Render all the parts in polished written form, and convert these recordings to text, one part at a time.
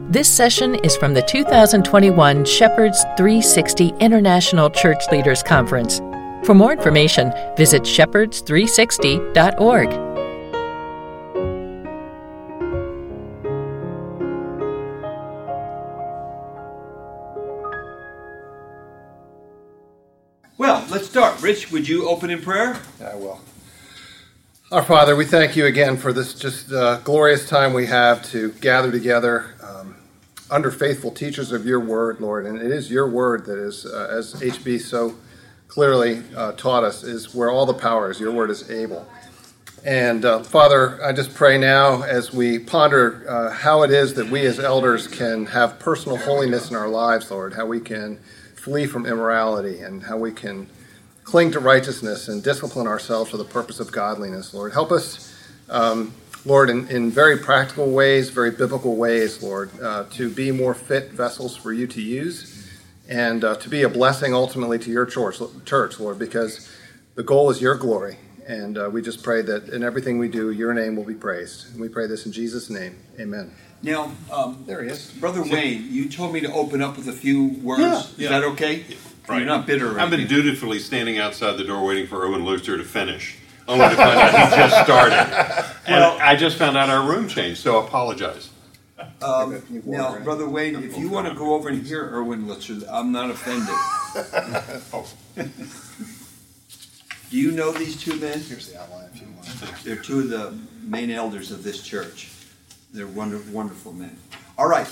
This session is from the 2021 Shepherds 360 International Church Leaders Conference. For more information, visit shepherds360.org. Well, let's start. Rich, would you open in prayer? I will. Our Father, we thank you again for this just glorious time we have to gather together under faithful teachers of your word, Lord. And it is your word that is, as HB so clearly taught us, is where all the power is. Your word is able. And Father, I just pray now as we ponder how it is that we as elders can have personal holiness in our lives, Lord, how we can flee from immorality and how we can cling to righteousness and discipline ourselves for the purpose of godliness, Lord. Help us, Lord, in very practical ways, very biblical ways, Lord, to be more fit vessels for you to use and to be a blessing ultimately to your church, Lord, because the goal is your glory. And we just pray that in everything we do, your name will be praised. And we pray this in Jesus' name. Amen. Now, there he is. Brother Wayne, you told me to open up with a few words. Yeah. Is that okay? Right. You're not bitter or I've been anything. dutifully standing outside the door waiting for Owen Luther to finish, only to find out he just started. And I just found out our room changed, so apologize. Now, Brother Wayne, if you want to go over and hear Erwin Lutzer, I'm not offended. Oh. Do you know these two men? Here's the outline if you want. They're two of the main elders of this church. They're wonderful, wonderful men. All right.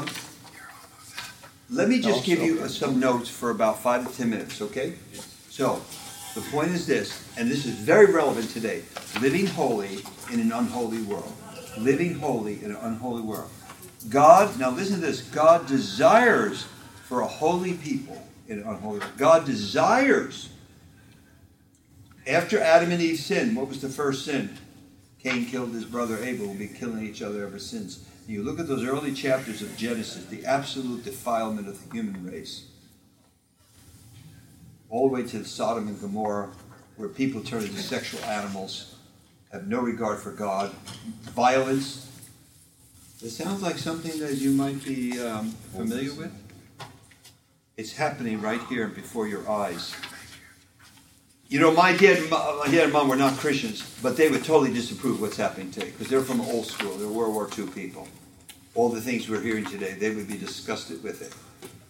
Let me just give you some notes for about 5 to 10 minutes, okay? So, the point is this, and this is very relevant today. Living holy in an unholy world. Living holy in an unholy world. God, now listen to this, God desires for a holy people in an unholy world. God desires. After Adam and Eve sinned, what was the first sin? Cain killed his brother Abel. We'll be killing each other ever since. And you look at those early chapters of Genesis, the absolute defilement of the human race. All the way to Sodom and Gomorrah, where people turn into sexual animals, have no regard for God, violence. It sounds like something that you might be familiar with. It's happening right here before your eyes. You know, my dad and mom were not Christians, but they would totally disapprove of what's happening today because they're from old school. They're World War II people. All the things we're hearing today, they would be disgusted with it.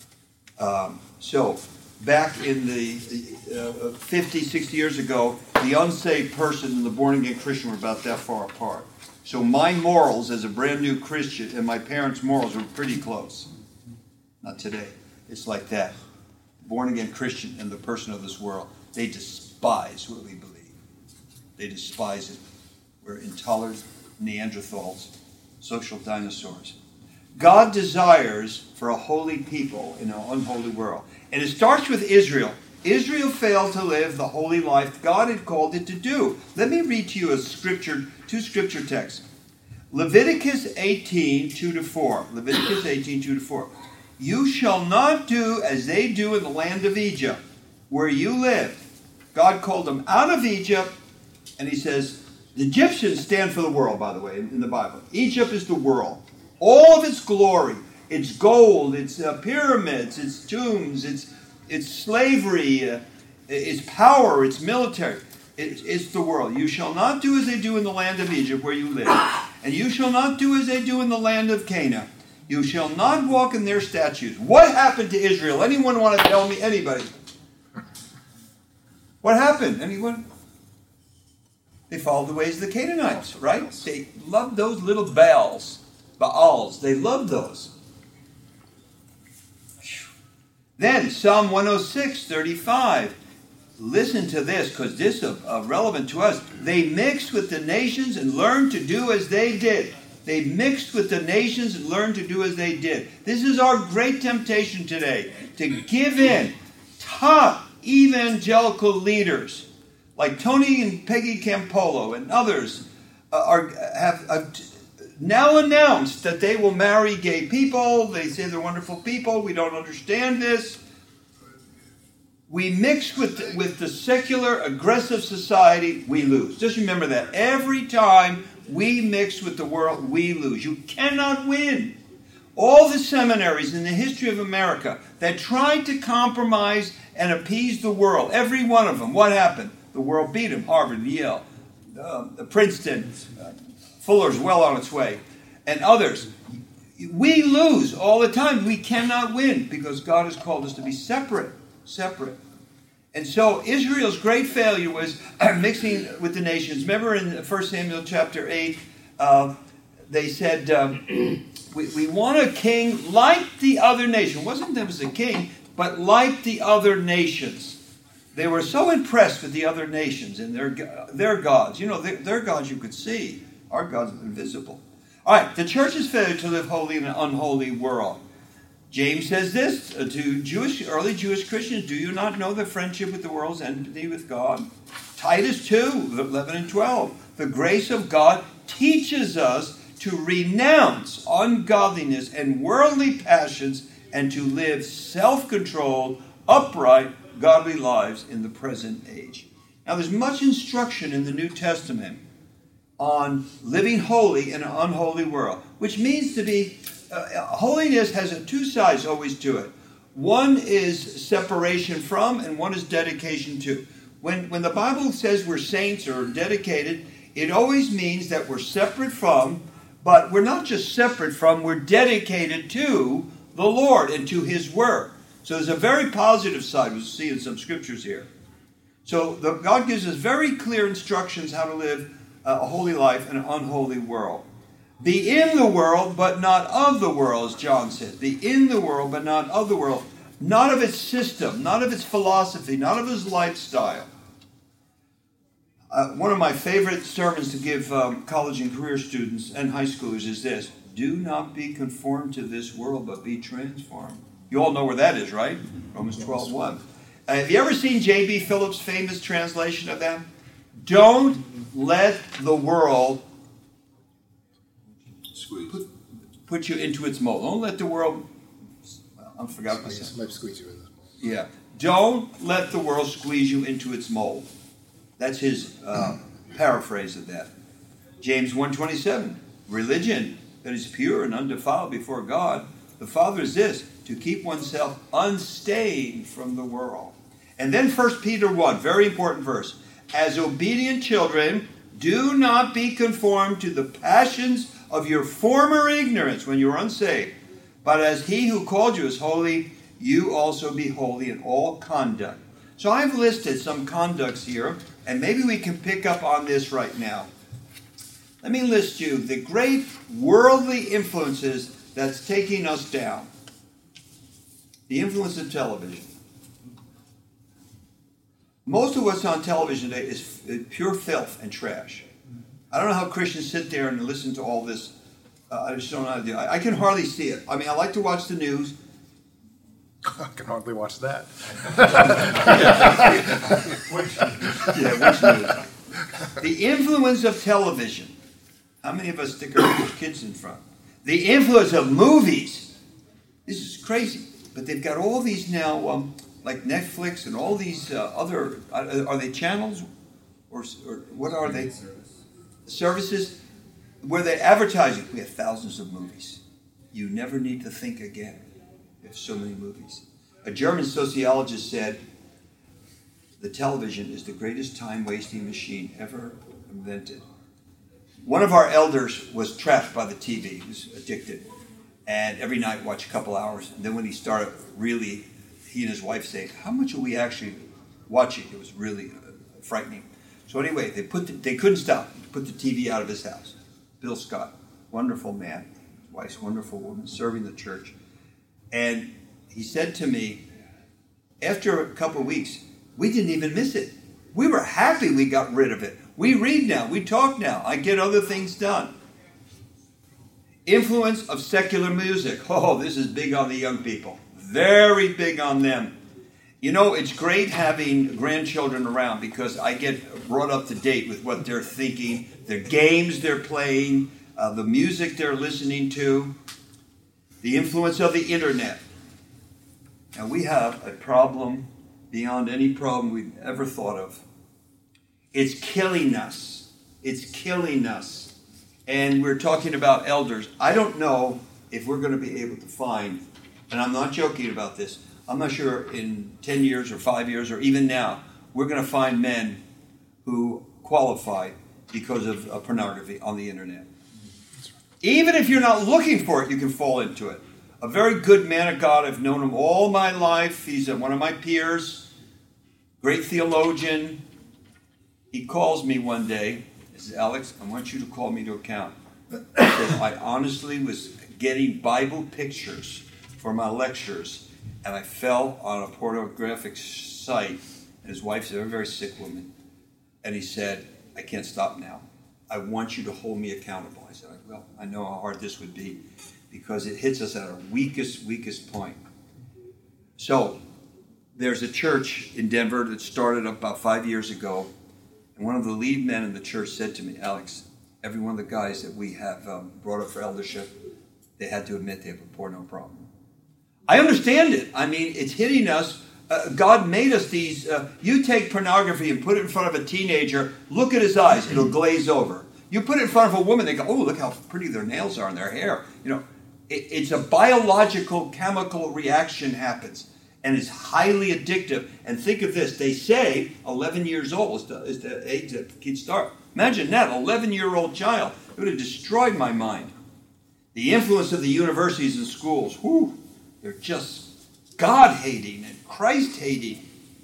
So, back in the 50, 60 years ago, the unsaved person and the born-again Christian were about that far apart. So my morals as a brand new Christian and my parents' morals were pretty close. Not today. It's like that. Born-again Christian and the person of this world, they despise what we believe. They despise it. We're intolerant Neanderthals, social dinosaurs. God desires for a holy people in an unholy world. And it starts with Israel. Israel failed to live the holy life God had called it to do. Let me read to you two scripture texts. Leviticus 18, 2-4. Leviticus 18, 2-4. You shall not do as they do in the land of Egypt, where you lived. God called them out of Egypt, and he says, the Egyptians stand for the world, by the way, in the Bible. Egypt is the world. All of its glory, its gold, its pyramids, its tombs, its slavery, its power, its military. It's the world. You shall not do as they do in the land of Egypt where you live. And you shall not do as they do in the land of Canaan. You shall not walk in their statutes. What happened to Israel? Anyone want to tell me? Anybody? What happened? Anyone? They followed the ways of the Canaanites, right? They loved those little Baals. They loved those. Then, Psalm 106, 35. Listen to this, because this is relevant to us. They mixed with the nations and learned to do as they did. They mixed with the nations and learned to do as they did. This is our great temptation today, to give in. Top evangelical leaders like Tony and Peggy Campolo and others have now announced that they will marry gay people. They say they're wonderful people. We don't understand this. We mix with the secular, aggressive society, we lose. Just remember that. Every time we mix with the world, we lose. You cannot win. all the seminaries in the history of America that tried to compromise and appease the world, every one of them, what happened? The world beat them. Harvard, Yale, Princeton, Fuller's well on its way, and others. We lose all the time. We cannot win because God has called us to be separate. And so Israel's great failure was mixing with the nations. Remember in 1 Samuel chapter 8, they said, we want a king like the other nation. It wasn't them as a king, but like the other nations. They were so impressed with the other nations and their gods. You know, their gods you could see. Our gods are invisible. All right, the church's failure to live holy in an unholy world. James says this to early Jewish Christians, do you not know that friendship with the world is enmity with God? Titus 2, 11 and 12. The grace of God teaches us to renounce ungodliness and worldly passions and to live self-controlled, upright, godly lives in the present age. Now there's much instruction in the New Testament on living holy in an unholy world, which means to be holiness has two sides always to it. One is separation from, and one is dedication to. When the Bible says we're saints or dedicated, it always means that we're separate from, but we're not just separate from, we're dedicated to the Lord and to His Word. So there's a very positive side, we'll see in some scriptures here. So God gives us very clear instructions how to live a holy life in an unholy world. Be in the world, but not of the world, as John said. Be in the world, but not of the world. Not of its system, not of its philosophy, not of its lifestyle. One of my favorite sermons to give college and career students and high schoolers is this. Do not be conformed to this world, but be transformed. You all know where that is, right? Romans 12:1. Have you ever seen J.B. Phillips' famous translation of that? Don't let the world put you into its mold. Don't let the world... Well, I forgot myself. Might squeeze you in this. Yeah. Don't let the world squeeze you into its mold. That's his paraphrase of that. James 1:27. Religion that is pure and undefiled before God, the Father, is this, to keep oneself unstained from the world. And then 1 Peter 1, very important verse. As obedient children, do not be conformed to the passions of your former ignorance when you were unsaved. But as He who called you is holy, you also be holy in all conduct. So I've listed some conducts here, and maybe we can pick up on this right now. Let me list you the great worldly influences that's taking us down. The influence of television. Most of what's on television today is pure filth and trash. I don't know how Christians sit there and listen to all this. I just don't know how to do it. I can hardly see it. I mean, I like to watch the news. I can hardly watch that. Which news? The influence of television. How many of us stick our kids in front? The influence of movies. This is crazy. But they've got all these now, like Netflix and all these other, are they channels? Or what are they? Services where they're advertising. We have thousands of movies. You never need to think again. We have so many movies. A German sociologist said, the television is the greatest time-wasting machine ever invented. One of our elders was trapped by the TV. He was addicted. And every night watched a couple hours. And then when he started really, he and his wife said, how much are we actually watching? It was really frightening. So anyway, they couldn't stop. Put the TV out of his house. Bill Scott, wonderful man. His wife's wonderful woman, serving the church. And he said to me, after a couple of weeks, we didn't even miss it. We were happy we got rid of it. We read now. We talk now. I get other things done. Influence of secular music. Oh, this is big on the young people. Very big on them. You know, it's great having grandchildren around because I get brought up to date with what they're thinking, the games they're playing, the music they're listening to, the influence of the internet. Now, we have a problem beyond any problem we've ever thought of. It's killing us. It's killing us. And we're talking about elders. I don't know if we're going to be able to find, and I'm not joking about this, I'm not sure in 10 years or 5 years or even now, we're going to find men who qualify because of pornography on the internet. Even if you're not looking for it, you can fall into it. A very good man of God, I've known him all my life. He's one of my peers, great theologian. He calls me one day. He says, Alex, I want you to call me to account. He said, I honestly was getting Bible pictures for my lectures, and I fell on a pornographic site. And his wife's a very, very sick woman. And he said, I can't stop now. I want you to hold me accountable. I said, well, I know how hard this would be because it hits us at our weakest point. So there's a church in Denver that started about 5 years ago. And one of the lead men in the church said to me, Alex, every one of the guys that we have brought up for eldership, they had to admit they have a porno problem. I understand it. I mean, it's hitting us. God made us these, you take pornography and put it in front of a teenager, look at his eyes, it'll glaze over. You put it in front of a woman, they go, oh, look how pretty their nails are and their hair. You know, it's a biological, chemical reaction happens, and it's highly addictive. And think of this, they say 11 years old is the age that kids start. Imagine that, 11-year-old child. It would have destroyed my mind. The influence of the universities and schools, whew, they're just God-hating and Christ-hating.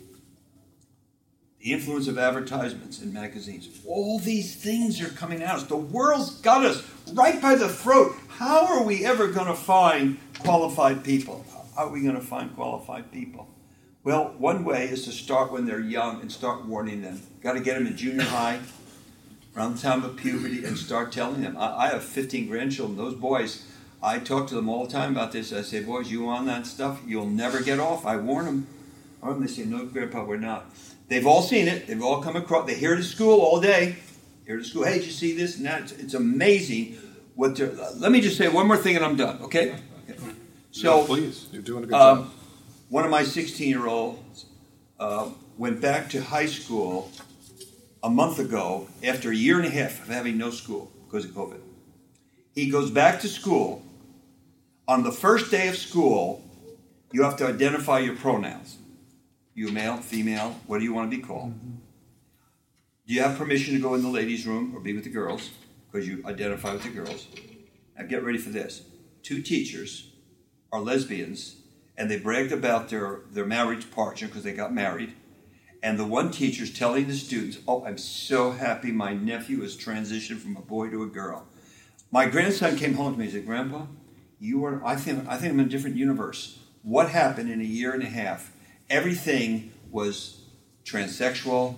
The influence of advertisements and magazines. All these things are coming at us. The world's got us right by the throat. How are we ever going to find qualified people? How are we going to find qualified people? Well, one way is to start when they're young and start warning them. Got to get them in junior high, around the time of puberty, and start telling them. I have 15 grandchildren. Those boys, I talk to them all the time about this. I say, boys, you on that stuff? You'll never get off. I warn them. They say, no, Grandpa, we're not. They've all seen it. They've all come across. They hear it at school all day. Hear it at school. Hey, did you see this and that? It's amazing. Let me just say one more thing and I'm done, okay? So, no, please. You're doing a good job. One of my 16-year-olds went back to high school a month ago after a year and a half of having no school because of COVID. He goes back to school. On the first day of school, you have to identify your pronouns. You male, female, what do you want to be called? Mm-hmm. Do you have permission to go in the ladies' room or be with the girls? Because you identify with the girls. Now get ready for this. 2 teachers are lesbians, and they bragged about their marriage partner because they got married. And the one teacher's telling the students, oh, I'm so happy my nephew has transitioned from a boy to a girl. My grandson came home to me and said, Grandpa, I think I'm in a different universe. What happened in a year and a half? Everything was transsexual,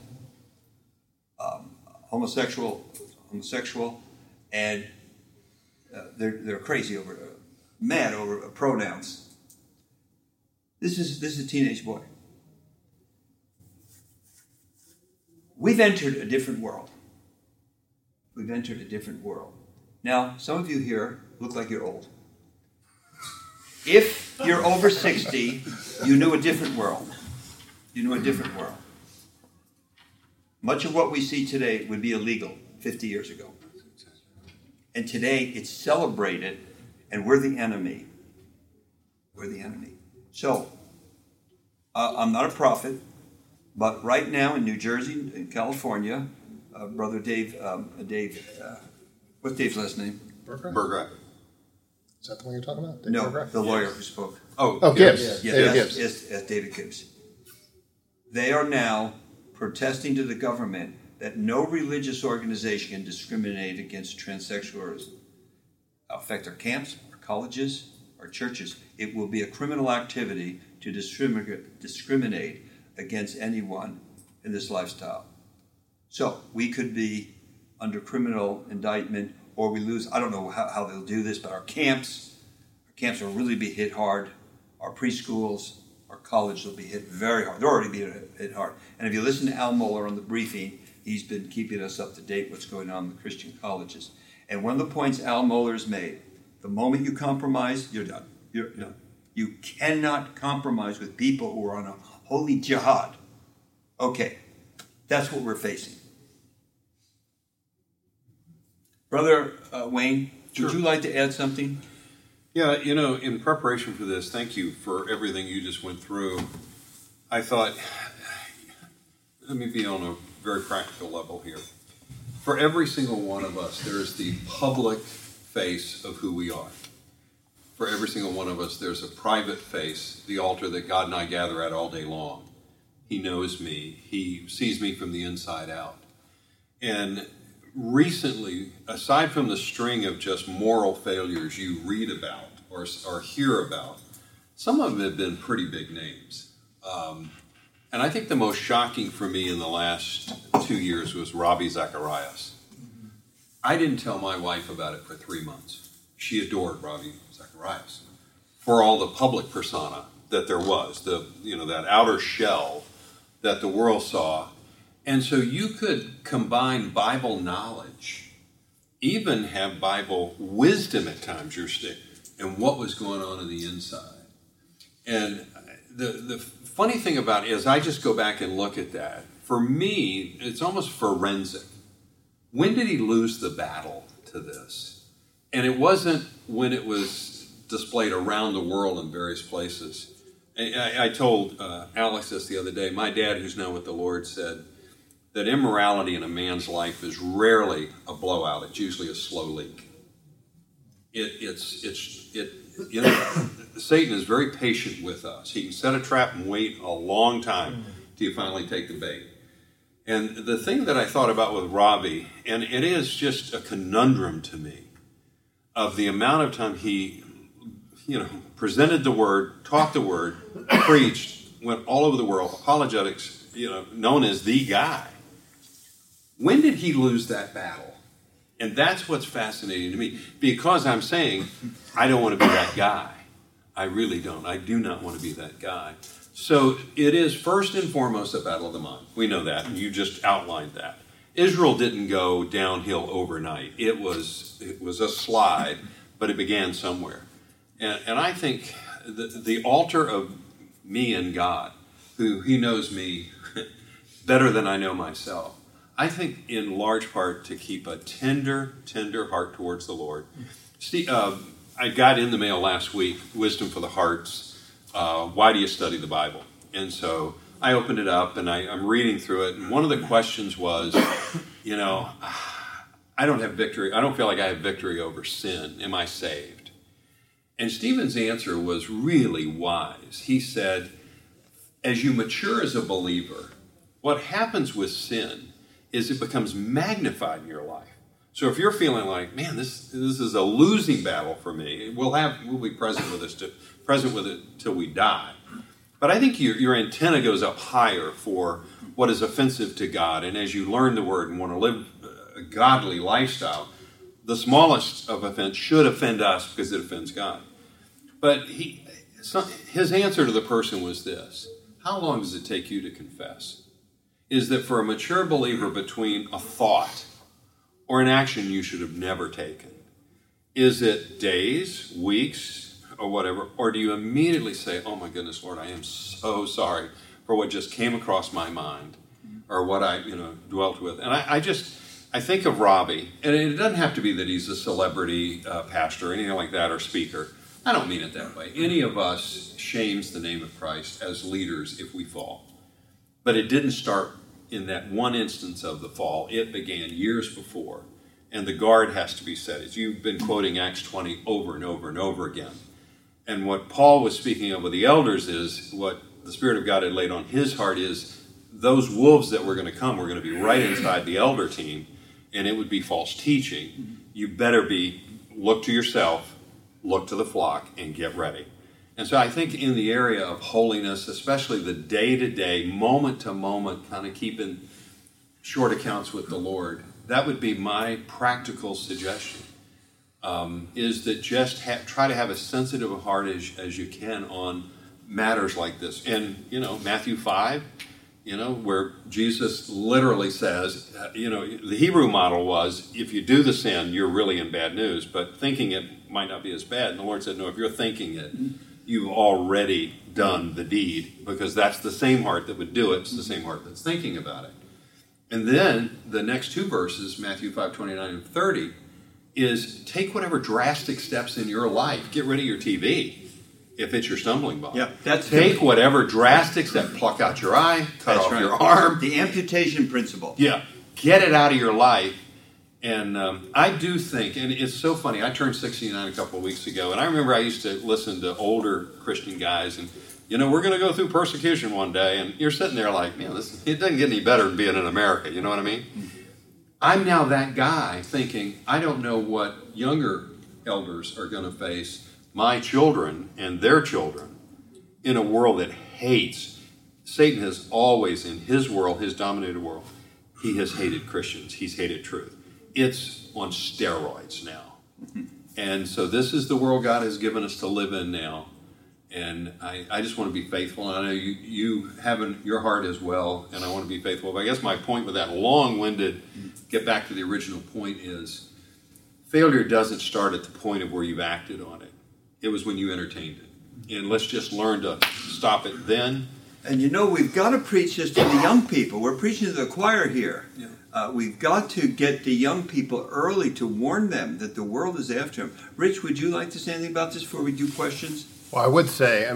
homosexual, and they're crazy mad over pronouns. This is a teenage boy. We've entered a different world. Now, some of you here look like you're old. If you're over 60, you knew a different world. Much of what we see today would be illegal 50 years ago. And today it's celebrated, and we're the enemy. So, I'm not a prophet, but right now in New Jersey, in California, Brother Dave, what's Dave's last name? Burgrat. Is that the one you're talking about? No, the lawyer who spoke. Oh, Gibbs. Yes, Gibbs. Yes, David Gibbs. They are now protesting to the government that no religious organization can discriminate against transsexuals. Affect our camps, our colleges, our churches. It will be a criminal activity to discriminate against anyone in this lifestyle. So we could be under criminal indictment, or we lose, I don't know how they'll do this, but our camps will really be hit hard. Our preschools, our colleges will be hit very hard. They're already being hit hard. And if you listen to Al Mohler on the briefing, he's been keeping us up to date what's going on in the Christian colleges. And one of the points Al Mohler's made, the moment you compromise, you're done. You're done. You cannot compromise with people who are on a holy jihad. Okay, that's what we're facing. Brother Wayne, Sure. Would you like to add something? Yeah, in preparation for this, thank you for everything you just went through. I thought, let me be on a very practical level here. For every single one of us, there's the public face of who we are. For every single one of us, there's a private face, the altar that God and I gather at all day long. He knows me. He sees me from the inside out. And recently, aside from the string of just moral failures you read about or hear about, some of them have been pretty big names. And I think the most shocking for me in the last 2 years was Ravi Zacharias. I didn't tell my wife about it for 3 months. She adored Ravi Zacharias for all the public persona that there was, that outer shell that the world saw. And so you could combine Bible knowledge, even have Bible wisdom at times, and what was going on in the inside. And the funny thing about it is I just go back and look at that. For me, it's almost forensic. When did he lose the battle to this? And it wasn't when it was displayed around the world in various places. I told Alex this the other day. My dad, who's now with the Lord, said that immorality in a man's life is rarely a blowout. It's usually a slow leak. Satan is very patient with us. He can set a trap and wait a long time till you finally take the bait. And the thing that I thought about with Ravi, and it is just a conundrum to me, of the amount of time he, presented the word, taught the word, preached, went all over the world, apologetics, known as the guy. When did he lose that battle? And that's what's fascinating to me, because I'm saying, I don't want to be that guy. I really don't. I do not want to be that guy. So it is first and foremost a battle of the mind. We know that, and you just outlined that. Israel didn't go downhill overnight. It was a slide, but it began somewhere. And I think the altar of me and God, who he knows me better than I know myself, I think in large part to keep a tender heart towards the Lord. Steve, I got in the mail last week, Wisdom for the Hearts, Why Do You Study the Bible? And so I opened it up and I'm reading through it. And one of the questions was, I don't have victory. I don't feel like I have victory over sin. Am I saved? And Stephen's answer was really wise. He said, as you mature as a believer, what happens with sin is it becomes magnified in your life. So if you're feeling like, man, this is a losing battle for me, we'll be present with it till we die. But I think your antenna goes up higher for what is offensive to God. And as you learn the word and want to live a godly lifestyle, the smallest of offense should offend us because it offends God. But his answer to the person was this: how long does it take you to confess? Is that for a mature believer, between a thought or an action you should have never taken, is it days, weeks, or whatever? Or do you immediately say, oh my goodness, Lord, I am so sorry for what just came across my mind or what I dwelt with? And I think of Ravi, and it doesn't have to be that he's a celebrity pastor or anything like that or speaker. I don't mean it that way. Any of us shames the name of Christ as leaders if we fall. But it didn't start in that one instance of the fall. It began years before. And the guard has to be set. As you've been quoting Acts 20 over and over and over again. And what Paul was speaking of with the elders is what the Spirit of God had laid on his heart is those wolves that were going to come were going to be right inside the elder team, and it would be false teaching. You better look to yourself, look to the flock, and get ready. And so I think in the area of holiness, especially the day-to-day, moment-to-moment, kind of keeping short accounts with the Lord, that would be my practical suggestion, is that just try to have a sensitive heart as you can on matters like this. And, Matthew 5, where Jesus literally says, the Hebrew model was, if you do the sin, you're really in bad news, but thinking it might not be as bad. And the Lord said, no, if you're thinking it, you've already done the deed, because that's the same heart that would do it. It's the same heart that's thinking about it. And then the next two verses, Matthew 5:29 and 30, is take whatever drastic steps in your life. Get rid of your TV if it's your stumbling block. Yeah, that's take whatever drastic step. Pluck out your eye, cut off your arm. The amputation principle. Yeah, get it out of your life. And I do think, and it's so funny, I turned 69 a couple of weeks ago, and I remember I used to listen to older Christian guys, and, we're going to go through persecution one day, and you're sitting there like, man, it doesn't get any better than being in America, you know what I mean? I'm now that guy thinking, I don't know what younger elders are going to face, my children and their children, in a world that hates. Satan has always, in his world, his dominated world, he has hated Christians. He's hated truth. It's on steroids now. And so this is the world God has given us to live in now. And I just want to be faithful. And I know you have in your heart as well, and I want to be faithful. But I guess my point with that long-winded, get back to the original point, is failure doesn't start at the point of where you've acted on it. It was when you entertained it. And let's just learn to stop it then. And we've got to preach this to the young people. We're preaching to the choir here. Yeah. We've got to get the young people early to warn them that the world is after them. Rich, would you like to say anything about this before we do questions? Well, I would say,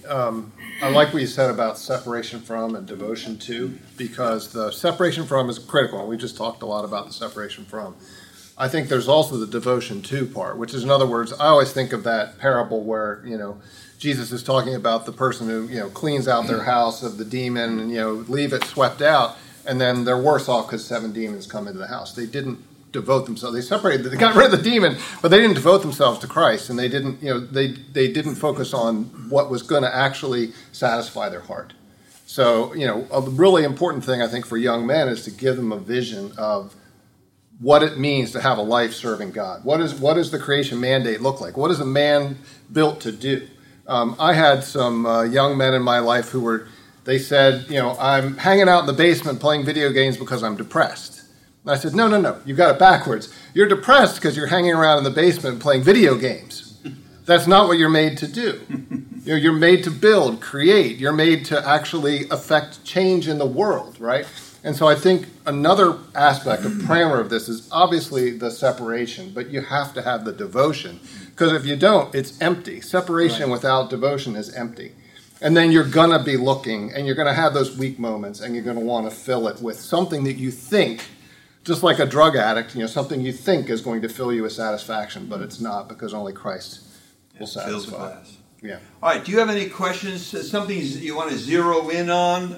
I like what you said about separation from and devotion to, because the separation from is critical, and we just talked a lot about the separation from. I think there's also the devotion to part, which is, in other words, I always think of that parable where, Jesus is talking about the person who, cleans out their house of the demon and, leave it swept out, and then they're worse off because 7 demons come into the house. They didn't devote themselves. They separated. They got rid of the demon, but they didn't devote themselves to Christ, and they didn't, they didn't focus on what was going to actually satisfy their heart. So, a really important thing I think for young men is to give them a vision of what it means to have a life serving God. What does the creation mandate look like? What is a man built to do? I had some young men in my life they said, I'm hanging out in the basement playing video games because I'm depressed. And I said, no, you got it backwards. You're depressed because you're hanging around in the basement playing video games. That's not what you're made to do. You're made to build, create. You're made to actually affect change in the world, right? And so I think another aspect of primer of this is obviously the separation, but you have to have the devotion. Because if you don't, it's empty. Separation without devotion is empty. And then you're going to be looking, and you're going to have those weak moments, and you're going to want to fill it with something that you think, just like a drug addict, something you think is going to fill you with satisfaction, but it's not, because only Christ will satisfy. Fills the glass. Yeah. All right, do you have any questions? Something you want to zero in on?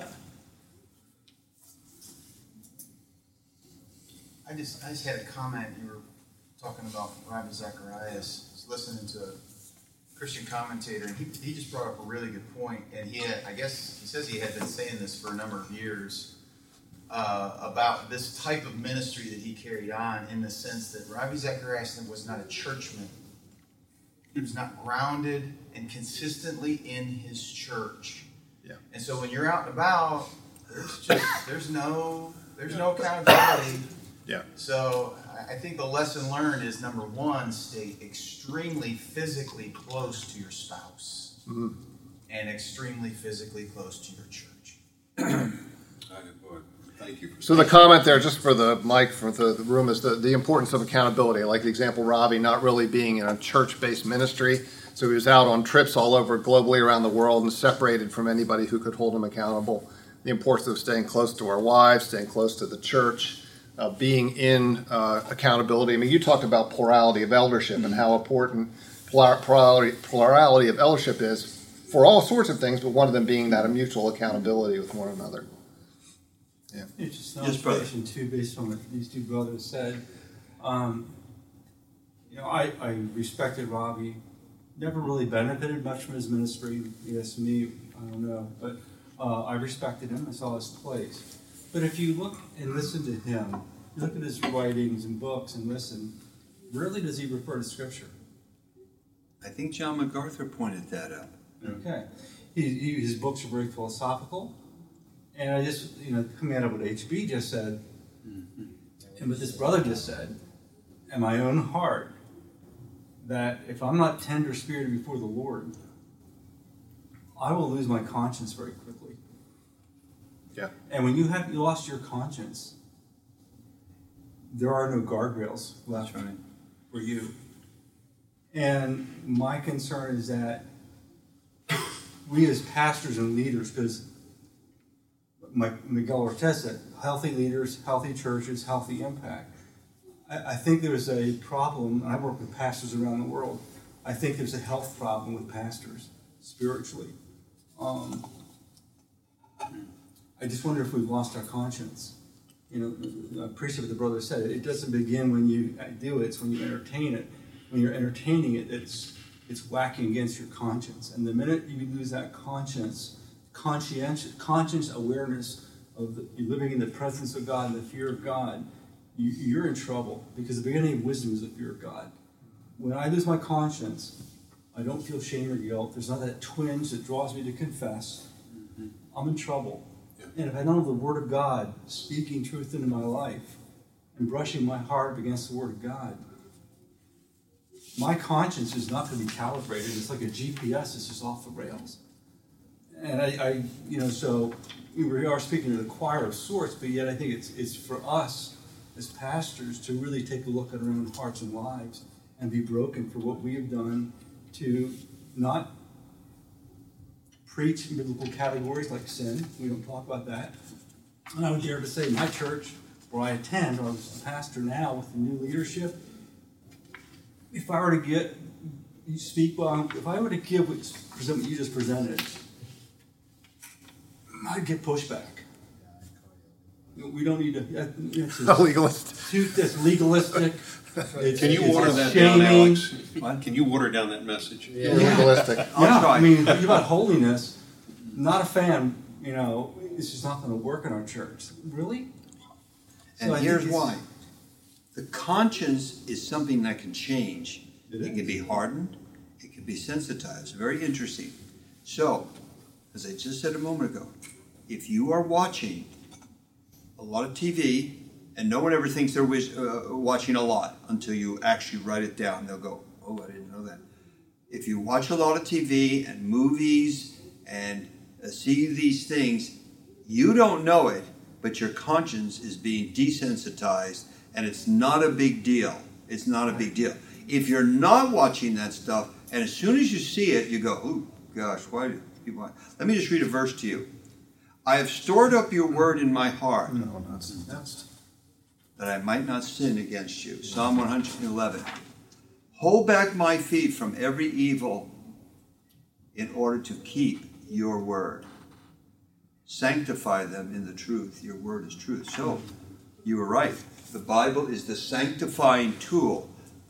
I just had a comment. You were talking about Ravi Zacharias. I was listening to a Christian commentator, and he just brought up a really good point. And he says he had been saying this for a number of years about this type of ministry that he carried on, in the sense that Ravi Zacharias was not a churchman. He was not grounded and consistently in his church. Yeah. And so when you're out and about, there's no accountability. Yeah. So I think the lesson learned is, number one, stay extremely physically close to your spouse, and extremely physically close to your church. Thank you. So the comment there, just for the mic, for the room, is the importance of accountability. I like the example, Ravi, not really being in a church-based ministry. So he was out on trips all over globally around the world and separated from anybody who could hold him accountable. The importance of staying close to our wives, staying close to the church, being in accountability. I mean, you talked about plurality of eldership and how important plurality of eldership is for all sorts of things, but one of them being that a mutual accountability with one another. Yeah. It's just an illustration, too, based on what these two brothers said. I respected Ravi. Never really benefited much from his ministry. Yes, me, I don't know. But I respected him. I saw his place. But if you look and listen to him, look at his writings and books and listen, rarely does he refer to Scripture. I think John MacArthur pointed that out. Okay. His books are very philosophical. And I just, coming out of what HB just said, and what this brother just said, in my own heart, that if I'm not tender-spirited before the Lord, I will lose my conscience very quickly. Yeah. And when you lost your conscience, there are no guardrails left for you. And my concern is that we as pastors and leaders, because Miguel Ortiz said, healthy leaders, healthy churches, healthy impact. I think there's a problem, and I work with pastors around the world. I think there's a health problem with pastors, spiritually. I just wonder if we've lost our conscience. I appreciate what the brother said. It doesn't begin when you do it, it's when you entertain it. When you're entertaining it, it's whacking against your conscience. And the minute you lose that conscience awareness of you living in the presence of God and the fear of God, you're in trouble, because the beginning of wisdom is the fear of God. When I lose my conscience, I don't feel shame or guilt. There's not that twinge that draws me to confess. I'm in trouble. And if I don't have the Word of God speaking truth into my life and brushing my heart against the Word of God, my conscience is not going to be calibrated. It's like a GPS. It's just off the rails. And so we are speaking to the choir of sorts, but yet I think it's for us as pastors to really take a look at our own hearts and lives and be broken for what we have done to not preach in biblical categories like sin. We don't talk about that. And I would dare to say my church, where I attend, or as a pastor now with the new leadership, if I were to give what you just presented, I'd get pushback. We don't need to. It's legalistic. Can you water that down, Alex? Can you water down that message? Yeah, legalistic. I mean, about holiness, not a fan. It's just not going to work in our church. Really? And here's why. The conscience is something that can change. It can be hardened. It can be sensitized. Very interesting. So, as I just said a moment ago, if you are watching a lot of TV, and no one ever thinks they're watching a lot until you actually write it down. They'll go, oh, I didn't know that. If you watch a lot of TV and movies and see these things, you don't know it, but your conscience is being desensitized, and it's not a big deal. It's not a big deal. If you're not watching that stuff, and as soon as you see it, you go, oh, gosh, why do people want? Let me just read a verse to you. I have stored up your word in my heart, that I might not sin against you. Psalm 111. Hold back my feet from every evil in order to keep your word. Sanctify them in the truth. Your word is truth. So, you were right. The Bible is the sanctifying tool.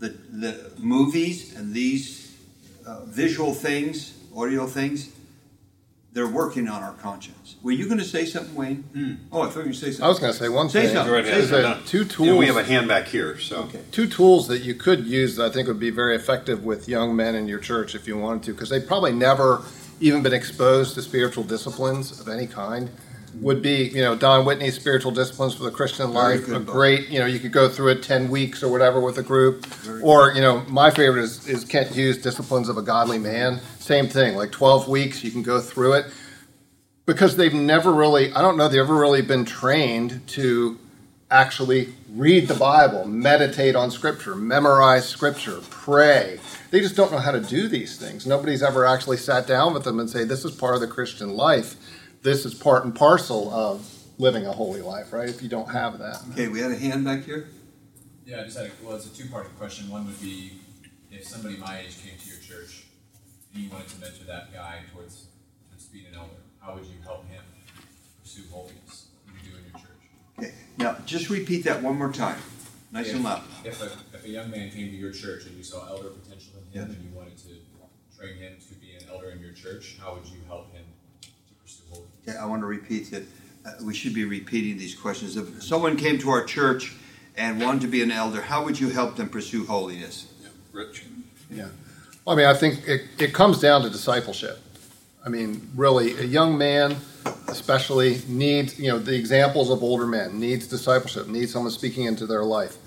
The movies and these visual things, audio things, they're working on our conscience. Were you going to say something, Wayne? Oh, I thought you were going to say something. I was going to say one thing. Say something. Two tools. Yeah, we have a hand back here. So Okay. Two tools that you could use that I think would be very effective with young men in your church if you wanted to, because they've probably never even been exposed to spiritual disciplines of any kind, would be, Don Whitney's Spiritual Disciplines for the Christian Life. A great, you could go through it 10 weeks or whatever with a group. Or, my favorite is Kent Hughes' Disciplines of a Godly Man. Same thing, like 12 weeks, you can go through it. Because they've never really, I don't know, they've ever really been trained to actually read the Bible, meditate on Scripture, memorize Scripture, pray. They just don't know how to do these things. Nobody's ever actually sat down with them and say, this is part of the Christian life. This is part and parcel of living a holy life, right? If you don't have that. Okay, we had a hand back here. Yeah, I just had it's a two-part question. One would be, if somebody my age came to your church and you wanted to mentor that guy towards being an elder, how would you help him pursue holiness? What do you do in your church? Okay, now just repeat that one more time. Nice and loud. If a young man came to your church and you saw elder potential in him and you wanted to train him to be an elder in your church, how would you help him to pursue holiness? Okay, I want to repeat that. We should be repeating these questions. If someone came to our church and wanted to be an elder, how would you help them pursue holiness? yeah, Rich. Yeah. Well, I think it comes down to discipleship. Really, a young man especially needs, the examples of older men, needs discipleship, needs someone speaking into their life.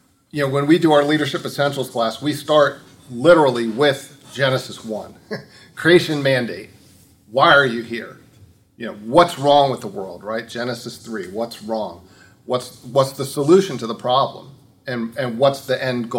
When we do our Leadership Essentials class, we start literally with Genesis 1. Creation mandate. Why are you here? What's wrong with the world, right? Genesis 3, what's wrong? What's the solution to the problem? And what's the end goal?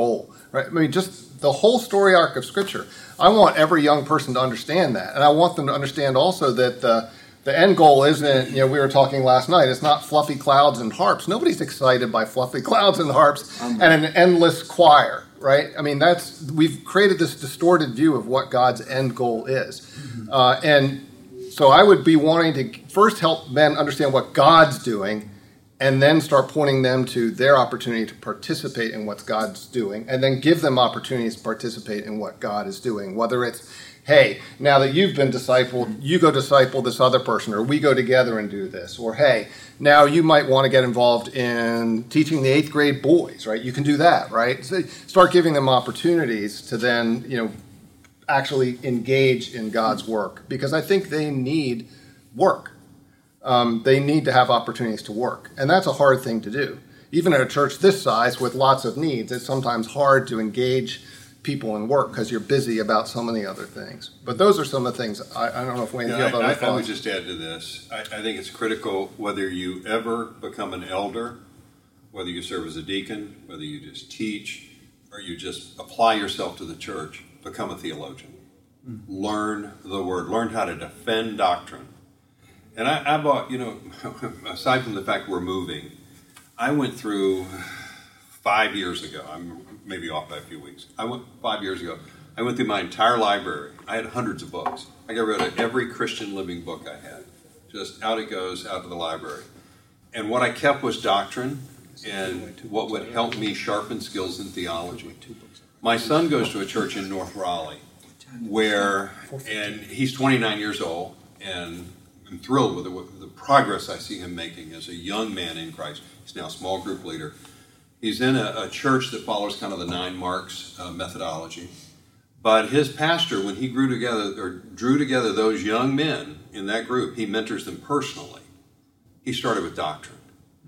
right? I mean, just the whole story arc of Scripture. I want every young person to understand that. And I want them to understand also that the end goal isn't, we were talking last night, it's not fluffy clouds and harps. Nobody's excited by fluffy clouds and harps and an endless choir, right? I mean, we've created this distorted view of what God's end goal is. And so I would be wanting to first help men understand what God's doing, and then start pointing them to their opportunity to participate in what God's doing, and then give them opportunities to participate in what God is doing. Whether it's, hey, now that you've been discipled, you go disciple this other person, or we go together and do this. Or, hey, now you might want to get involved in teaching the 8th grade boys, right? You can do that, right? So start giving them opportunities to then, actually engage in God's work, because I think they need work. They need to have opportunities to work. And that's a hard thing to do. Even at a church this size with lots of needs, it's sometimes hard to engage people in work because you're busy about so many other things. But those are some of the things. I don't know if Wayne, you have other thoughts. I would just add to this. I think it's critical whether you ever become an elder, whether you serve as a deacon, whether you just teach, or you just apply yourself to the church, become a theologian. Learn the Word. Learn how to defend doctrine. And I bought, aside from the fact we're moving, I went through 5 years ago. I'm maybe off by a few weeks. 5 years ago. I went through my entire library. I had hundreds of books. I got rid of every Christian Living book I had. Just out it goes, out to the library. And what I kept was doctrine and what would help me sharpen skills in theology. My son goes to a church in North Raleigh and he's 29 years old, and I'm thrilled with the progress I see him making as a young man in Christ. He's now a small group leader. He's in a church that follows kind of the 9 marks methodology. But his pastor, when he drew together those young men in that group, he mentors them personally. He started with doctrine.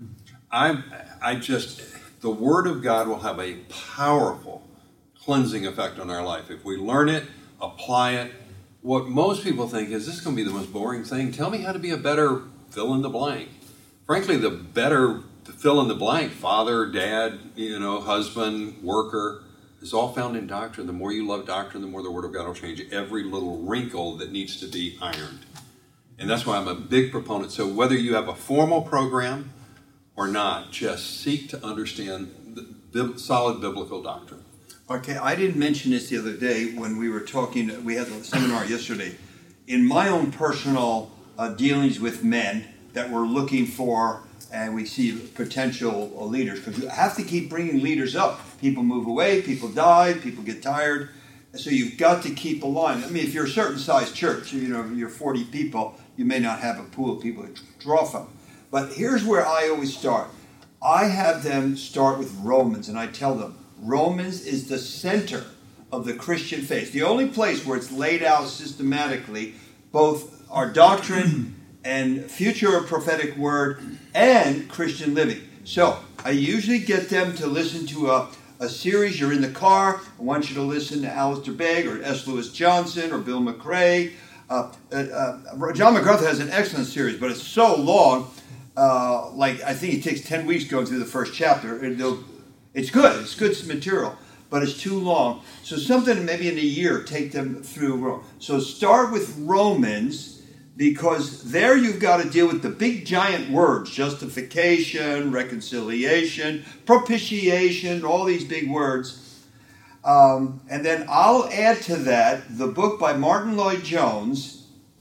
The Word of God will have a powerful cleansing effect on our life. If we learn it, apply it. What most people think is, this is going to be the most boring thing. Tell me how to be a better fill in the blank. Frankly, the better fill in the blank, father, dad, husband, worker, is all found in doctrine. The more you love doctrine, the more the Word of God will change every little wrinkle that needs to be ironed. And that's why I'm a big proponent. So whether you have a formal program or not, just seek to understand the solid biblical doctrine. Okay, I didn't mention this the other day when we were talking. We had a seminar yesterday. In my own personal dealings with men that we're looking for, and we see potential leaders, because you have to keep bringing leaders up. People move away, people die, people get tired. So you've got to keep a line. I mean, if you're a certain size church, you're 40 people, you may not have a pool of people to draw from. But here's where I always start. I have them start with Romans, and I tell them, Romans is the center of the Christian faith. The only place where it's laid out systematically, both our doctrine and future prophetic word and Christian living. So I usually get them to listen to a series. You're in the car. I want you to listen to Alistair Begg or S. Lewis Johnson or Bill McRae. John MacArthur has an excellent series, but it's so long. I think it takes 10 weeks going through the first chapter. It's good. It's good material, but it's too long. So something maybe in a year, take them through Rome. So start with Romans, because there you've got to deal with the big giant words: justification, reconciliation, propitiation, all these big words. And then I'll add to that the book by Martin Lloyd-Jones,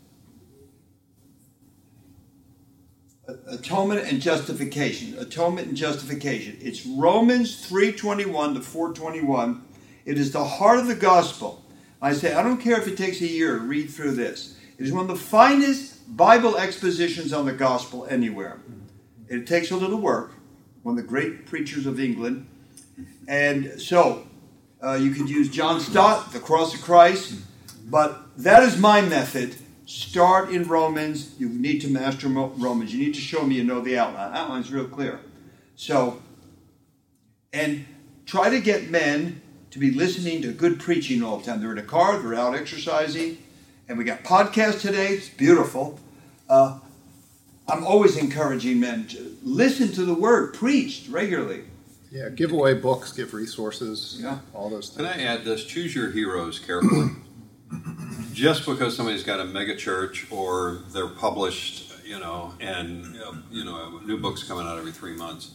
Atonement and Justification. Atonement and Justification. It's Romans 3:21 to 4:21. It is the heart of the gospel. I say, I don't care if it takes a year to read through this. It is one of the finest Bible expositions on the gospel anywhere. It takes a little work. One of the great preachers of England. And so, you could use John Stott, The Cross of Christ. But that is my method. Start in Romans. You need to master Romans. You need to show me you know the outline. Outline's real clear. So, and try to get men to be listening to good preaching all the time. They're in a car, they're out exercising, and we got podcasts today. It's beautiful. I'm always encouraging men to listen to the word preached regularly. Yeah, give away books, give resources, Yeah. all those Can things. I add this? Choose your heroes carefully. Just because somebody's got a mega church or they're published, and new books coming out every 3 months.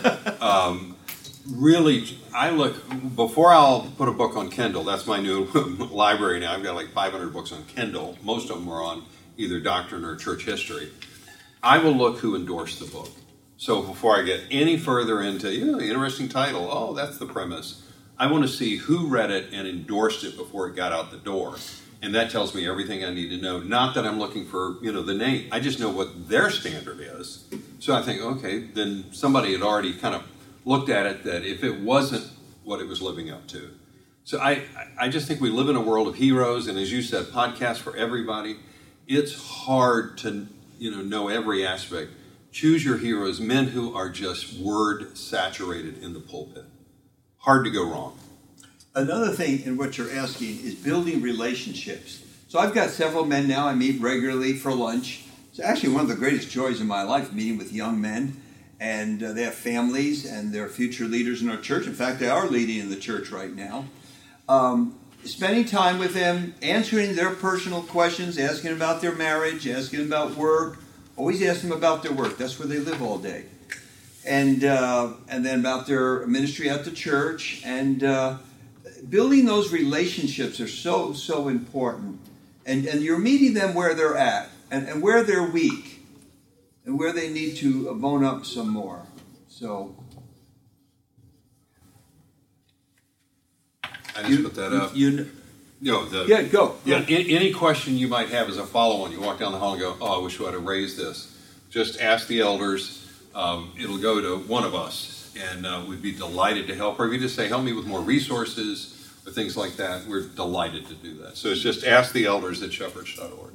Really, before I'll put a book on Kindle. That's my new library now. I've got like 500 books on Kindle. Most of them are on either doctrine or church history. I will look who endorsed the book. So before I get any further into, interesting title, oh, that's the premise, I want to see who read it and endorsed it before it got out the door. And that tells me everything I need to know. Not that I'm looking for, the name. I just know what their standard is. So I think, okay, then somebody had already kind of looked at it, that if it wasn't what it was living up to. So I just think we live in a world of heroes. And as you said, podcasts for everybody. It's hard to, know every aspect. Choose your heroes, men who are just word saturated in the pulpit. Hard to go wrong. Another thing in what you're asking is building relationships. So I've got several men now I meet regularly for lunch. It's actually one of the greatest joys in my life, meeting with young men. And they have families and they're future leaders in our church. In fact, they are leading in the church right now. Spending time with them, answering their personal questions, asking about their marriage, asking about work. Always ask them about their work. That's where they live all day. And then about their ministry at the church. And building those relationships are so, so important. And you're meeting them where they're at and where they're weak and where they need to bone up some more. So I just put that up. Yeah, go. Yeah, any question you might have as a follow-on, you walk down the hall and go, oh, I wish I would have raised this. Just ask the elders. It'll go to one of us, and we'd be delighted to help. Or if you just say, help me with more resources or things like that, we're delighted to do that. So it's just ask the elders at shepherds.org.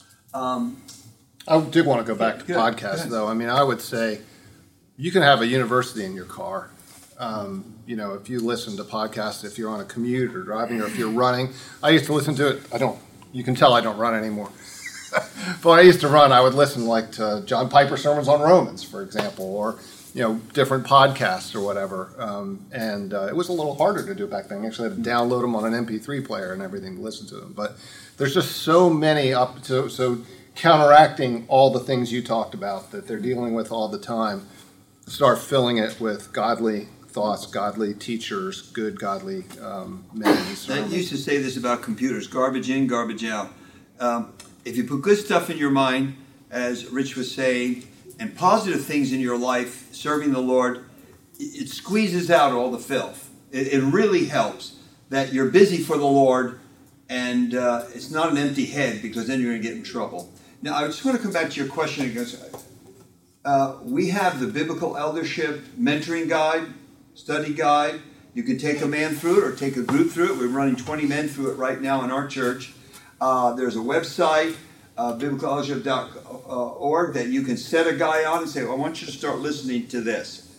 I do want to go back to podcasts, though. I mean, I would say you can have a university in your car. If you listen to podcasts, if you're on a commute or driving, or if you're running. I used to listen to it. You can tell I don't run anymore. But when I used to run, I would listen to John Piper sermons on Romans, for example, or, different podcasts or whatever. And it was a little harder to do back then. You actually had to download them on an MP3 player and everything to listen to them. But there's just so many so counteracting all the things you talked about that they're dealing with all the time. Start filling it with godly thoughts, godly teachers, good godly men. I used to say this about computers: garbage in, garbage out. If you put good stuff in your mind, as Rich was saying, and positive things in your life, serving the Lord, it squeezes out all the filth. It really helps that you're busy for the Lord, and it's not an empty head, because then you're going to get in trouble. Now, I just want to come back to your question again. We have the Biblical Eldership Mentoring Guide, Study Guide. You can take a man through it or take a group through it. We're running 20 men through it right now in our church. There's a website, biblicaeldership.org, that you can set a guy on and say, I want you to start listening to this.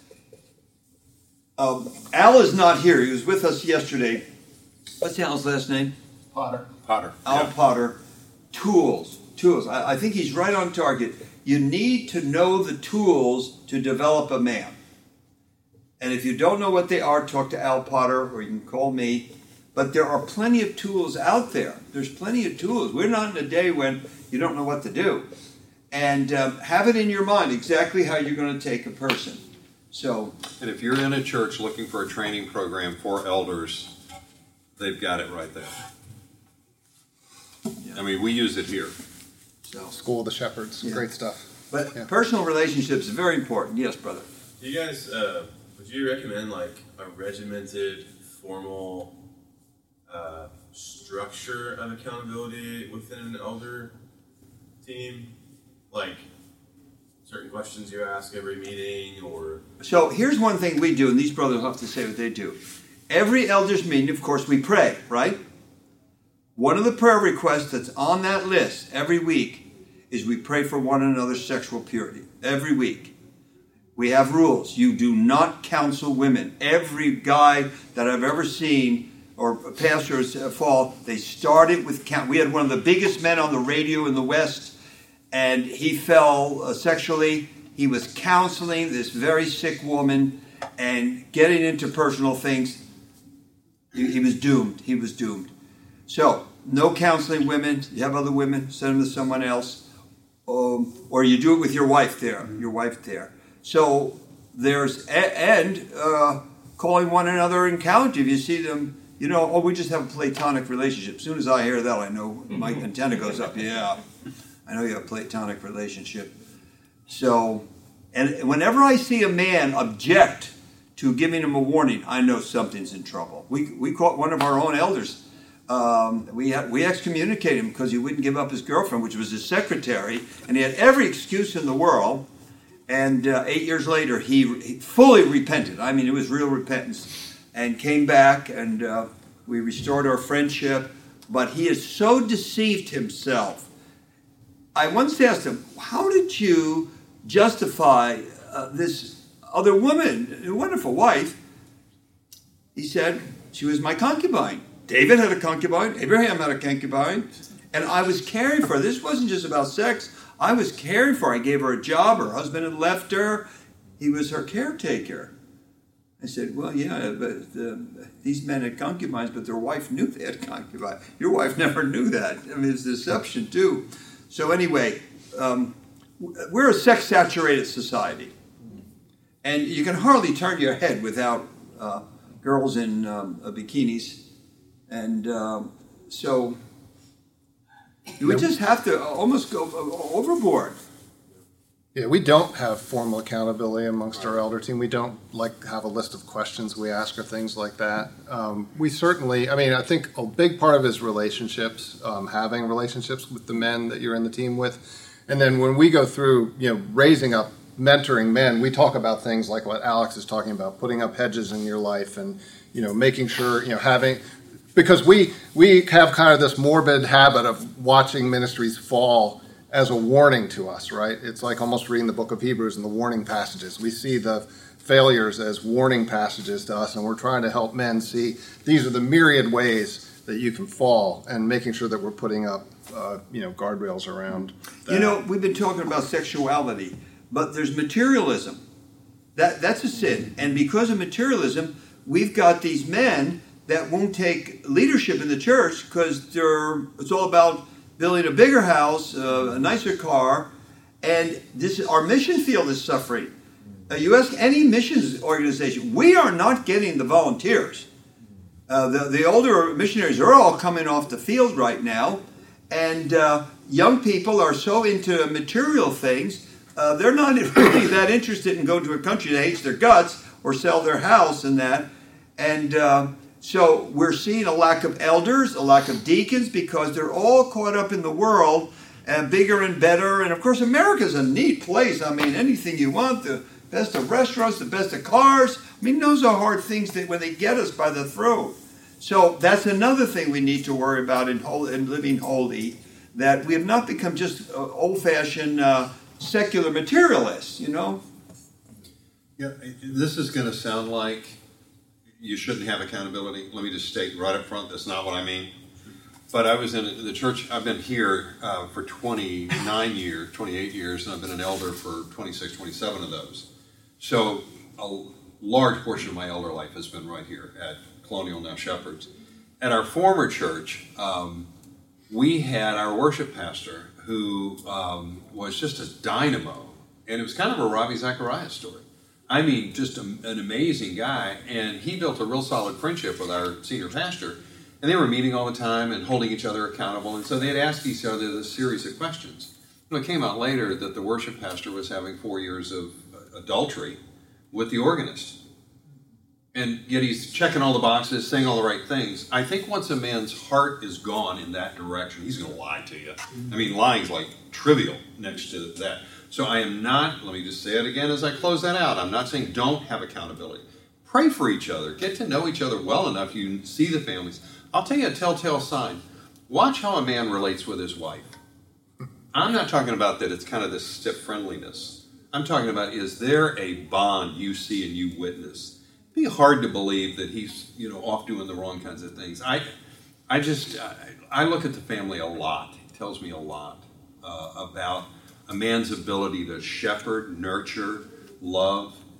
Al is not here. He was with us yesterday. What's Al's last name? Potter. Al Potter. Tools. I think he's right on target. You need to know the tools to develop a man. And if you don't know what they are, talk to Al Potter, or you can call me. But there are plenty of tools out there. There's plenty of tools. We're not in a day when you don't know what to do. And have it in your mind exactly how you're going to take a person. And if you're in a church looking for a training program for elders, they've got it right there. Yeah. I mean, we use it here. School of the Shepherds, great stuff. But personal relationships is very important. Yes, brother. Do you guys, would you recommend like a regimented, formal structure of accountability within an elder team? Like certain questions you ask every meeting, or? So here's one thing we do, and these brothers have to say what they do. Every elders meeting, of course, we pray, right? One of the prayer requests that's on that list every week is we pray for one another's sexual purity. Every week. We have rules. You do not counsel women. Every guy that I've ever seen, or pastors fall, they started with count. We had one of the biggest men on the radio in the West, and he fell sexually. He was counseling this very sick woman, and getting into personal things, he was doomed. He was doomed. So, no counseling women. You have other women, send them to someone else. Or you do it with your wife there. So, there's, calling one another encounter. If you see them, we just have a platonic relationship. As soon as I hear that, I know my antenna goes up. Yeah, I know you have a platonic relationship. So, and whenever I see a man object to giving him a warning, I know something's in trouble. We caught one of our own elders. We excommunicated him because he wouldn't give up his girlfriend, which was his secretary, and he had every excuse in the world. And 8 years later, he fully repented. I mean, it was real repentance, and came back, and we restored our friendship. But he has so deceived himself. I once asked him, how did you justify this other woman, a wonderful wife? He said, she was my concubine. David had a concubine. Abraham had a concubine. And I was caring for her. This wasn't just about sex. I was caring for her. I gave her a job. Her husband had left her. He was her caretaker. I said, well, yeah, but these men had concubines, but their wife knew they had concubines. Your wife never knew that. I mean, it's deception, too. So anyway, we're a sex-saturated society. And you can hardly turn your head without girls in bikinis. And so you would just have to almost go overboard. Yeah, we don't have formal accountability amongst our elder team. We don't have a list of questions we ask or things like that. We certainly, I think a big part of it is relationships, having relationships with the men that you're in the team with. And then when we go through, raising up, mentoring men, we talk about things like what Alex is talking about, putting up hedges in your life and, making sure, because we have kind of this morbid habit of watching ministries fall as a warning to us, right? It's like almost reading the book of Hebrews and the warning passages. We see the failures as warning passages to us, and we're trying to help men see these are the myriad ways that you can fall, and making sure that we're putting up, guardrails around that. We've been talking about sexuality, but there's materialism. That's a sin. And because of materialism, we've got these men that won't take leadership in the church because it's all about building a bigger house, a nicer car, and our mission field is suffering. You ask any missions organization, we are not getting the volunteers. The older missionaries are all coming off the field right now, and young people are so into material things, they're not really that interested in going to a country that hates their guts or sell their house and that. And so we're seeing a lack of elders, a lack of deacons, because they're all caught up in the world and bigger and better. And of course, America's a neat place. I mean, anything you want, the best of restaurants, the best of cars. I mean, those are hard things that when they get us by the throat. So that's another thing we need to worry about in living holy, that we have not become just old-fashioned secular materialists, Yeah, this is going to sound like you shouldn't have accountability. Let me just state right up front, that's not what I mean. But I was in the church, I've been here for 28 years, and I've been an elder for 26, 27 of those. So a large portion of my elder life has been right here at Colonial, now Shepherds. At our former church, we had our worship pastor who was just a dynamo. And it was kind of a Ravi Zacharias story. I mean, just an amazing guy, and he built a real solid friendship with our senior pastor, and they were meeting all the time and holding each other accountable, and so they'd ask each other this series of questions. It came out later that the worship pastor was having 4 years of adultery with the organist, and yet he's checking all the boxes, saying all the right things. I think once a man's heart is gone in that direction, he's going to lie to you. I mean, lying's like trivial next to that. So I am not, let me just say it again as I close that out, I'm not saying don't have accountability. Pray for each other. Get to know each other well enough. You see the families. I'll tell you a telltale sign. Watch how a man relates with his wife. I'm not talking about that it's kind of this stiff friendliness. I'm talking about, is there a bond you see and you witness? It'd be hard to believe that he's, off doing the wrong kinds of things. I look at the family a lot. It tells me a lot about a man's ability to shepherd, nurture, love,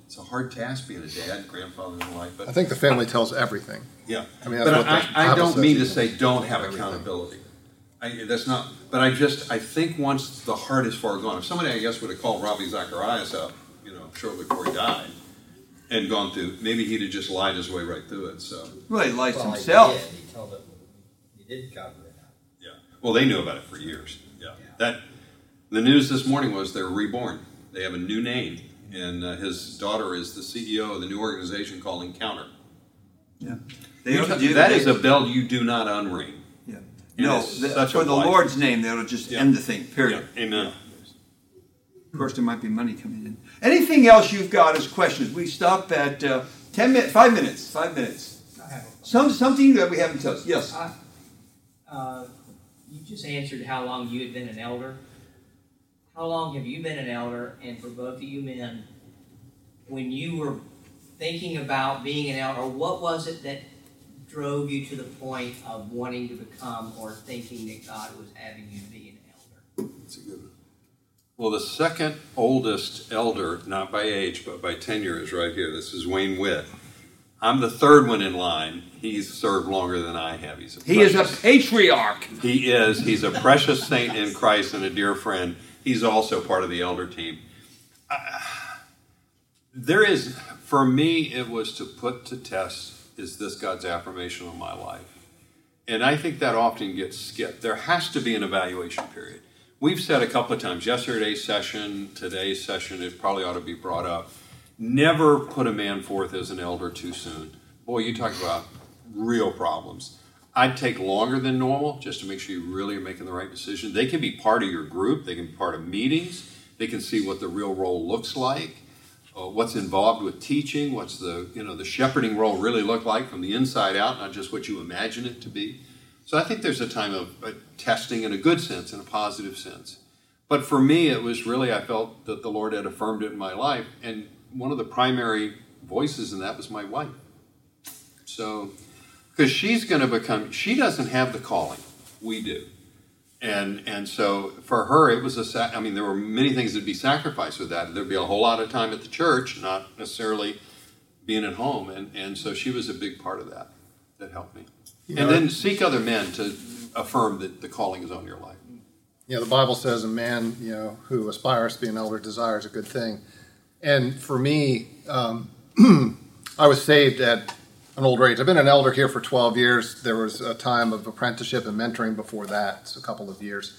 It's a hard task being a dad, grandfather, and the like. But I think the family tells everything. Yeah, I mean, that's but what the I Bible don't says mean to even. say don't have Everything. accountability. That's not. But I think once the heart is far gone, if somebody, I guess, would have called Ravi Zacharias up, shortly before he died, and gone through, maybe he'd have just lied his way right through it. So. Well, he lies Well, himself. He told it. He did cover it up. Yeah. Well, they knew about it for years. Yeah. The news this morning was they're reborn. They have a new name, and his daughter is the CEO of the new organization called Encounter. Yeah. That is a bell you do not unring. Yeah. And No, it's such for a the life. Lord's name, that'll just end the thing, period. Yeah. Amen. Of course, there might be money coming in. Anything else you've got as questions? We stop at 5 minutes. 5 minutes. I have Something that we haven't touched. Yes. You just answered how long you had been an elder. How long have you been an elder? And for both of you men, when you were thinking about being an elder, what was it that drove you to the point of wanting to become or thinking that God was having you be an elder? That's a good one. Well, the second oldest elder, not by age, but by tenure, is right here. This is Wayne Witt. I'm the third one in line. He's served longer than I have. He is a patriarch. He is. He's a precious saint in Christ and a dear friend. He's also part of the elder team. For me, it was to put to test, is this God's affirmation on my life? And I think that often gets skipped. There has to be an evaluation period. We've said a couple of times, yesterday's session, today's session, it probably ought to be brought up. Never put a man forth as an elder too soon. Boy, you talk about real problems. I'd take longer than normal just to make sure you really are making the right decision. They can be part of your group. They can be part of meetings. They can see what the real role looks like, what's involved with teaching, what's the shepherding role really look like from the inside out, not just what you imagine it to be. So I think there's a time of testing in a good sense, in a positive sense. But for me, it was really, I felt that the Lord had affirmed it in my life. And one of the primary voices in that was my wife. So, because she's going to become, she doesn't have the calling. We do. And so for her, it was there were many things that'd be sacrificed with that. There'd be a whole lot of time at the church, not necessarily being at home. And so she was a big part of that helped me. Then seek other men to affirm that the calling is on your life. The Bible says a man, who aspires to be an elder desires a good thing. And for me, I was saved at an older age. I've been an elder here for 12 years. There was a time of apprenticeship and mentoring before that, so a couple of years.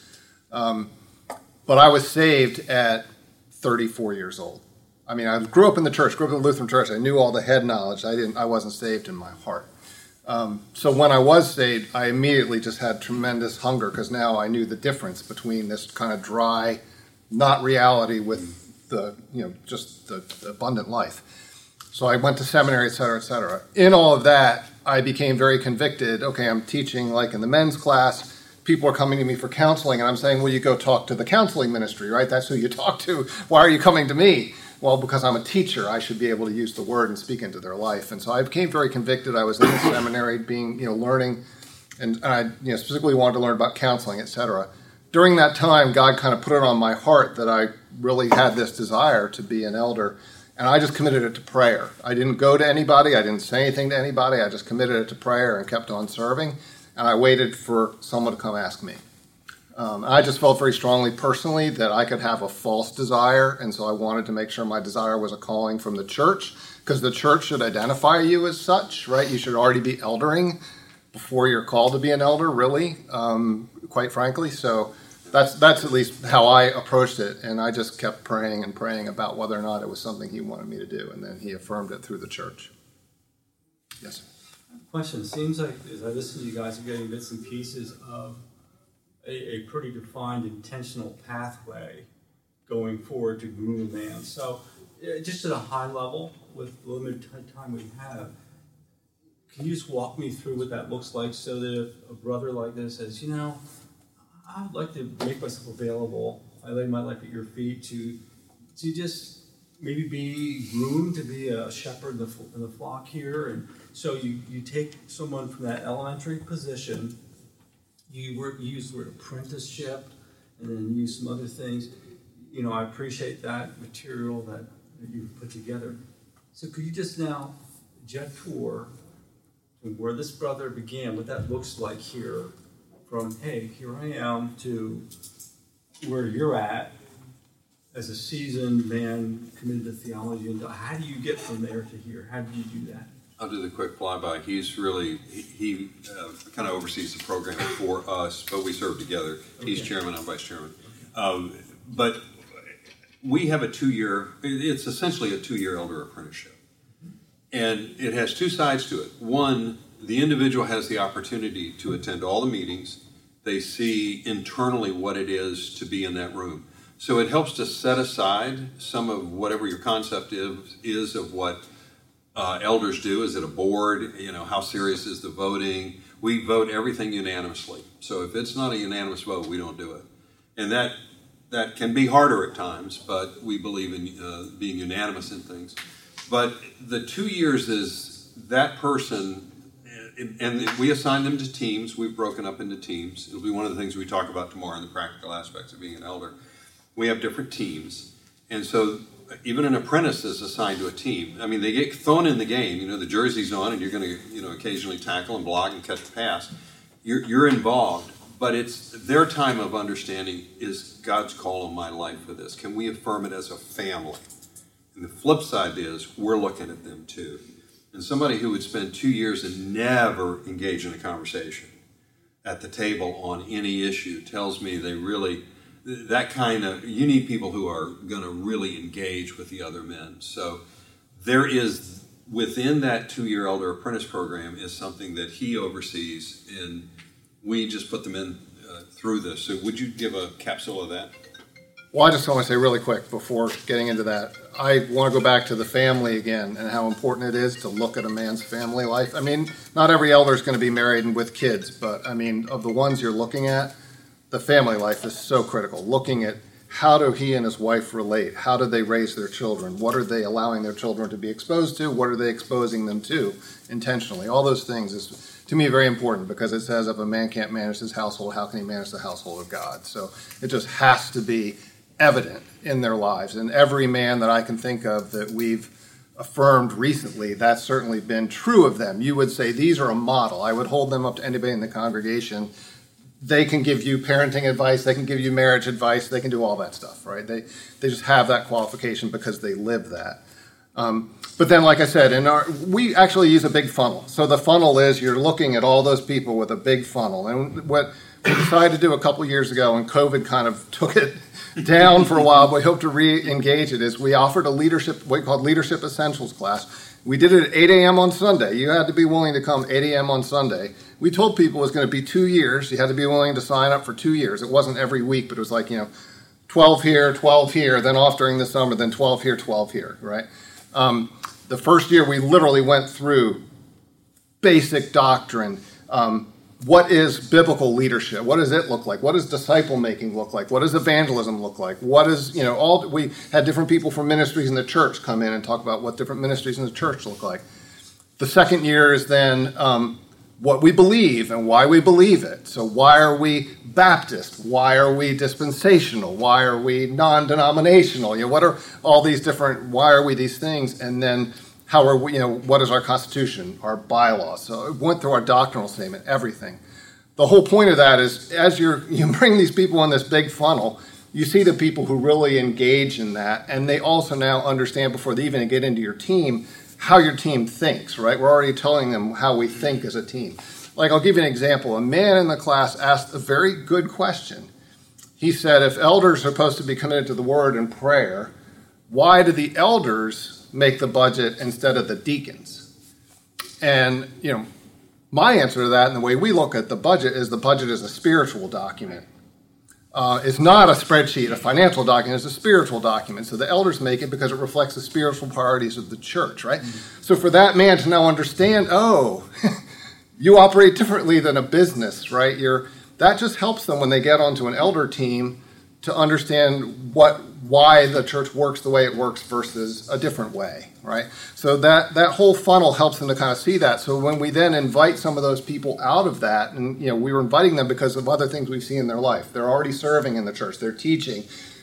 But I was saved at 34 years old. I mean, I grew up in the church, grew up in the Lutheran church. I knew all the head knowledge. I wasn't saved in my heart. So when I was saved, I immediately just had tremendous hunger because now I knew the difference between this kind of dry, not reality with just the abundant life. So I went to seminary, et cetera, et cetera. In all of that, I became very convicted. Okay, I'm teaching like in the men's class. People are coming to me for counseling, and I'm saying, well, you go talk to the counseling ministry, right? That's who you talk to. Why are you coming to me? Well, because I'm a teacher, I should be able to use the word and speak into their life. And so I became very convicted. I was in the seminary learning, and I specifically wanted to learn about counseling, et cetera. During that time, God kind of put it on my heart that I really had this desire to be an elder. And I just committed it to prayer. I didn't go to anybody. I didn't say anything to anybody. I just committed it to prayer and kept on serving. And I waited for someone to come ask me. I just felt very strongly personally that I could have a false desire. And so I wanted to make sure my desire was a calling from the church, because the church should identify you as such, right? You should already be eldering before you're called to be an elder, really, quite frankly. So that's at least how I approached it, and I just kept praying and praying about whether or not it was something he wanted me to do, and then he affirmed it through the church. Yes, sir. Question. Seems like as I listen to you guys, you're getting bits and pieces of a pretty defined, intentional pathway going forward to groom a man. So just at a high level, with the limited time we have, can you just walk me through what that looks like so that if a brother like this says, I would like to make myself available. I lay my life at your feet to just maybe be groomed to be a shepherd in the flock here. And so you take someone from that elementary position, you use the word apprenticeship, and then use some other things. I appreciate that material that you've put together. So could you just now jet tour from where this brother began, what that looks like here, from, hey, here I am, to where you're at as a seasoned man committed to theology, and how do you get from there to here? How do you do that? I'll do the quick flyby. He's really, he kind of oversees the program for us, but we serve together. Okay. He's chairman, I'm vice chairman. Okay. But we have a 2-year, it's essentially a 2-year elder apprenticeship. And it has two sides to it. One, the individual has the opportunity to attend all the meetings. They see internally what it is to be in that room. So it helps to set aside some of whatever your concept is of what elders do. Is it a board? You know, how serious is the voting? We vote everything unanimously. So if it's not a unanimous vote, we don't do it. And that can be harder at times, but we believe in being unanimous in things. But the 2 years is that person, and we assign them to teams. We've broken up into teams. It'll be one of the things we talk about tomorrow in the practical aspects of being an elder. We have different teams. And so even an apprentice is assigned to a team. I mean, they get thrown in the game. You know, the jersey's on, and you're going to, you know, occasionally tackle and block and catch a pass. You're involved, but it's their time of understanding is God's call on my life for this. Can we affirm it as a family? And the flip side is we're looking at them too. And somebody who would spend 2 years and never engage in a conversation at the table on any issue tells me they really, that kind of, you need people who are going to really engage with the other men. So there is, within that 2-year elder apprentice program is something that he oversees, and we just put them in through this. So would you give a capsule of that? Well, I just want to say really quick before getting into that, I want to go back to the family again and how important it is to look at a man's family life. I mean, not every elder is going to be married and with kids, but I mean, of the ones you're looking at, the family life is so critical. Looking at how do he and his wife relate? How do they raise their children? What are they allowing their children to be exposed to? What are they exposing them to intentionally? All those things is, to me, very important, because it says if a man can't manage his household, how can he manage the household of God? So it just has to be evident in their lives. And every man that I can think of that we've affirmed recently, that's certainly been true of them. You would say these are a model. I would hold them up to anybody in the congregation. They can give you parenting advice, they can give you marriage advice, they can do all that stuff, right? They just have that qualification because they live that. But then, like I said, we actually use a big funnel. So the funnel is you're looking at all those people with a big funnel. And what we decided to do a couple years ago, and COVID kind of took it down for a while, but we hope to re-engage it, is we offered a leadership, what we called Leadership Essentials class. We did it at 8 a.m. on Sunday. You had to be willing to come 8 a.m. on Sunday. We told people it was going to be 2 years. You had to be willing to sign up for 2 years. It wasn't every week, but it was like, 12 here, 12 here, then off during the summer, then 12 here, 12 here, right? The first year, we literally went through basic doctrine. What is biblical leadership? What does it look like? What does disciple making look like? What does evangelism look like? What is, we had different people from ministries in the church come in and talk about what different ministries in the church look like. The second year is then what we believe and why we believe it. So why are we Baptist? Why are we dispensational? Why are we non-denominational? What are all these different, why are we these things? And then how are we, what is our Constitution, our bylaws? So it went through our doctrinal statement, everything. The whole point of that is as you bring these people in this big funnel, you see the people who really engage in that, and they also now understand before they even get into your team how your team thinks, right? We're already telling them how we think as a team. Like, I'll give you an example. A man in the class asked a very good question. He said, if elders are supposed to be committed to the word and prayer, why do the elders make the budget instead of the deacons? And, my answer to that, and the way we look at the budget is a spiritual document. It's not a spreadsheet, a financial document, it's a spiritual document. So the elders make it because it reflects the spiritual priorities of the church, right? Mm-hmm. So for that man to now understand, you operate differently than a business, right? That just helps them when they get onto an elder team to understand why the church works the way it works versus a different way, right? So that whole funnel helps them to kind of see that. So when we then invite some of those people out of that, and we were inviting them because of other things we've seen in their life. They're already serving in the church. They're teaching.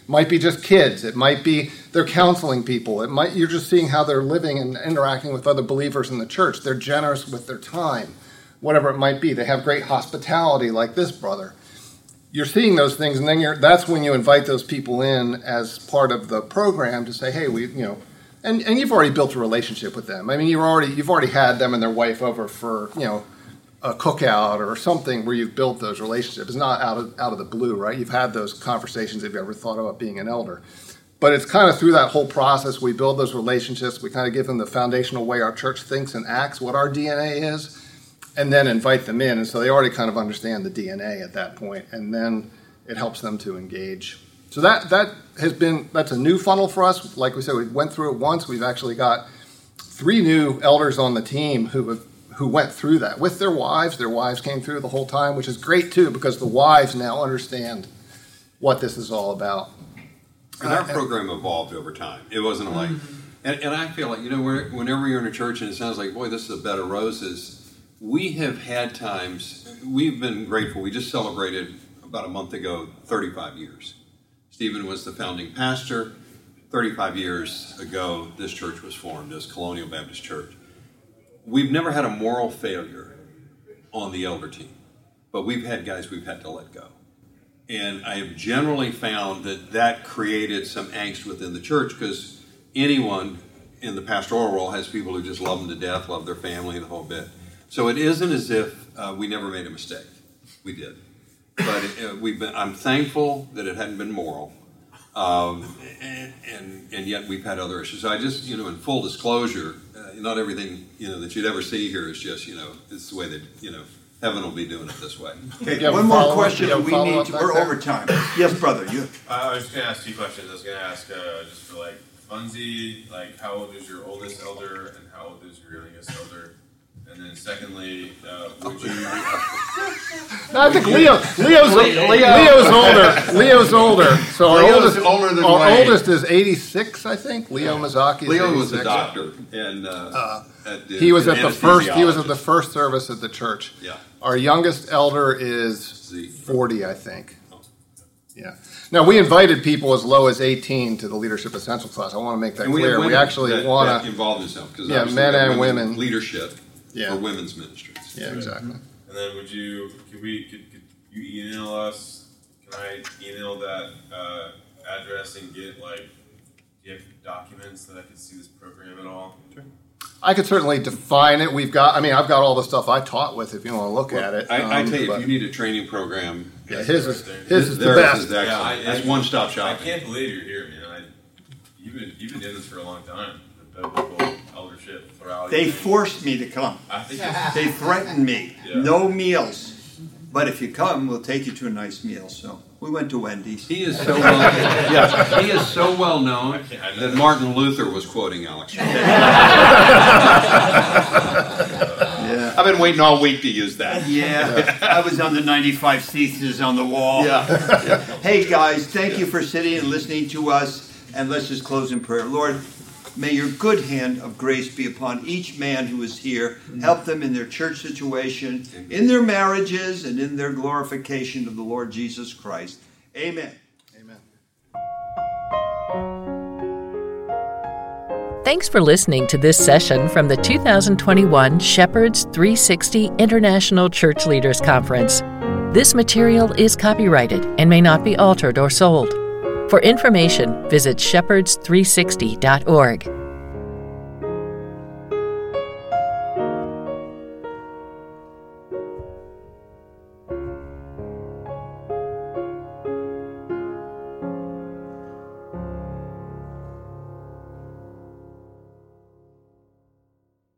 might be just kids. It might be they're counseling people. You're just seeing how they're living and interacting with other believers in the church. They're generous with their time, whatever it might be. They have great hospitality like this brother. You're seeing those things, and then that's when you invite those people in as part of the program to say, hey, and you've already built a relationship with them. I mean, you've already had them and their wife over for, a cookout or something where you've built those relationships. It's not out of the blue, right? You've had those conversations if you ever thought about being an elder. But it's kind of through that whole process we build those relationships. We kind of give them the foundational way our church thinks and acts, what our DNA is, and then invite them in. And so they already kind of understand the DNA at that point, and then it helps them to engage. So that's a new funnel for us. Like we said, we went through it once. We've actually got 3 new elders on the team who went through that with their wives. Their wives came through the whole time, which is great too, because the wives now understand what this is all about. And our program evolved over time. It wasn't like, and I feel like, whenever you're in a church and it sounds like, boy, this is a bed of roses, we have had times, we've been grateful. We just celebrated about a month ago 35 years. Stephen was the founding pastor. 35 years ago, this church was formed as Colonial Baptist Church. We've never had a moral failure on the elder team, but we've had guys we've had to let go. And I have generally found that created some angst within the church, because anyone in the pastoral role has people who just love them to death, love their family, the whole bit. So it isn't as if we never made a mistake. We did. But I'm thankful that it hadn't been moral. And yet we've had other issues. So I just, in full disclosure, not everything, that you'd ever see here is just, it's the way that, heaven will be doing it this way. Okay, one more question. We're over time. Yes, brother. I was just going to ask 2 questions. I was going to ask just for fundsy, how old is your oldest elder and how old is your youngest elder? And then secondly, would you... I think Leo's older. Leo's older. So Leo's older than our Wayne. oldest is 86, I think. Leo Mazzocchi is 86. Leo was a doctor, and he was at the first. He was at the first service at the church. Yeah. Our youngest elder is 40, I think. Yeah. Now, we invited people as low as 18 to the Leadership Essential class. I want to make that clear. We actually want to involve themselves, because men and women leadership for women's ministries. Yeah, exactly. And then could you email us? Can I email that address and get do you have documents that I can see this program at all? Sure. I could certainly define it. I've got all the stuff I taught with if you want to look at it. I tell you, if you need a training program, his is the best. That's one-stop shopping. I can't believe you're here, man. You've been doing this for a long time. The biblical eldership plurality. They forced me to come. They threatened me. Yeah. No meals. But if you come, we'll take you to a nice meal. So we went to Wendy's. He is so well, he is so well known that Martin Luther was quoting Alex. Yeah. I've been waiting all week to use that. Yeah. I was on the 95 theses on the wall. Yeah. Hey guys, thank you for sitting and listening to us. And let's just close in prayer. Lord, may your good hand of grace be upon each man who is here. Help them in their church situation, in their marriages, and in their glorification of the Lord Jesus Christ. Amen. Amen. Thanks for listening to this session from the 2021 Shepherds 360 International Church Leaders Conference. This material is copyrighted and may not be altered or sold. For information, visit shepherds360.org.